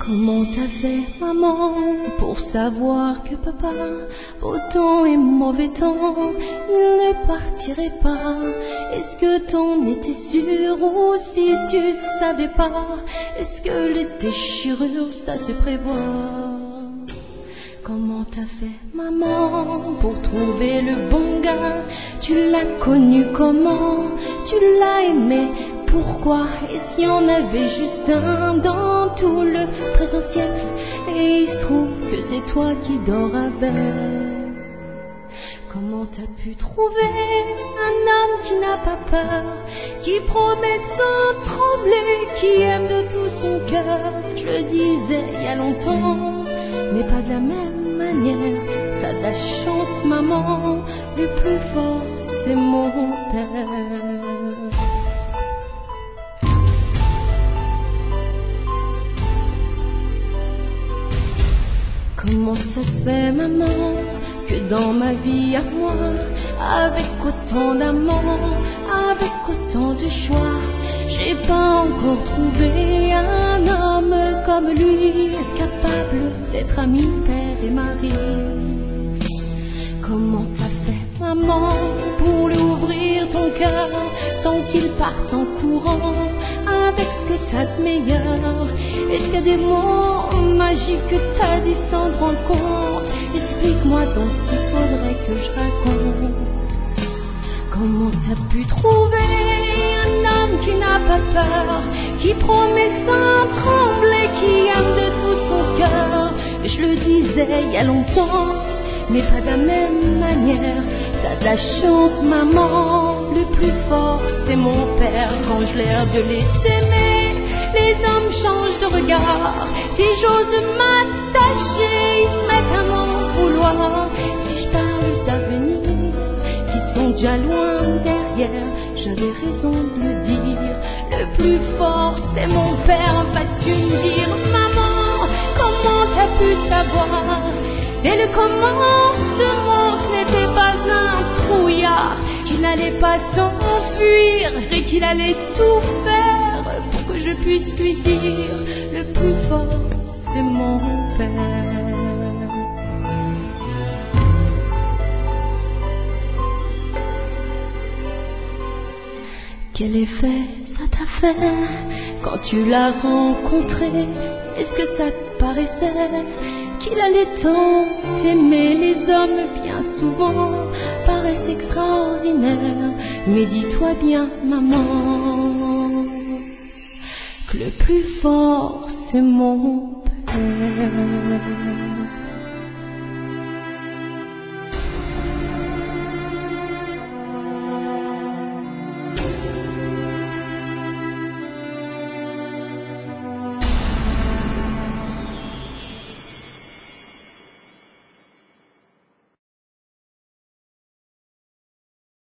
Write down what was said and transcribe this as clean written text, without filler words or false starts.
Comment t'as fait, maman, pour savoir que papa, beau temps et mauvais temps, il ne partirait pas? Est-ce que t'en étais sûre ou si tu savais pas? Est-ce que les déchirures, ça se prévoit? Comment t'as fait, maman, pour trouver le bon gars? Tu l'as connu comment? Tu l'as aimé pourquoi? Et s'il y en avait juste un dans tout le présent siècle? Et il se trouve que c'est toi qui dors avec. Comment t'as pu trouver un homme qui n'a pas peur, qui promet sans trembler, qui aime de tout son cœur? Je le disais il y a longtemps, mais pas de la même manière. T'as de la chance, maman, le plus fort c'est mon père. Comment ça se fait, maman, que dans ma vie à moi, avec autant d'amants, avec autant de choix, j'ai pas encore trouvé un homme comme lui, capable d'être ami, père et mari? Comment t'as fait, maman, pour lui ouvrir ton cœur sans qu'il parte en courant avec ce que t'as de meilleur? Est-ce qu'il y a des mots magiques que t'as dit sans te rendre compte? Explique-moi donc s'il faudrait que je raconte. Comment t'as pu trouver un homme qui n'a pas peur, qui promet sans trembler, qui aime de tout son cœur? Je le disais il y a longtemps, mais pas de la même manière. T'as de la chance, maman, le plus fort c'est mon père. Quand je l'air de les aimer, les hommes changent de regard. Si j'ose m'attacher, ils se mettent à m'en vouloir. Si je parle d'avenir, qui sont déjà loin derrière, j'avais raison de le dire. Le plus fort c'est mon père. Vas-tu me dire, maman, comment t'as pu savoir? Dès le commencement, ce n'était pas un trouillard, qu'il n'allait pas s'enfuir et qu'il allait tout faire pour que je puisse lui dire, le plus fort c'est mon père. Quel effet ça t'a fait quand tu l'as rencontré? Est-ce que ça te paraissait qu'il allait tant t'aimer? Les hommes bien souvent paraissent extraordinaires, mais dis-toi bien, maman, que le plus fort c'est mon père.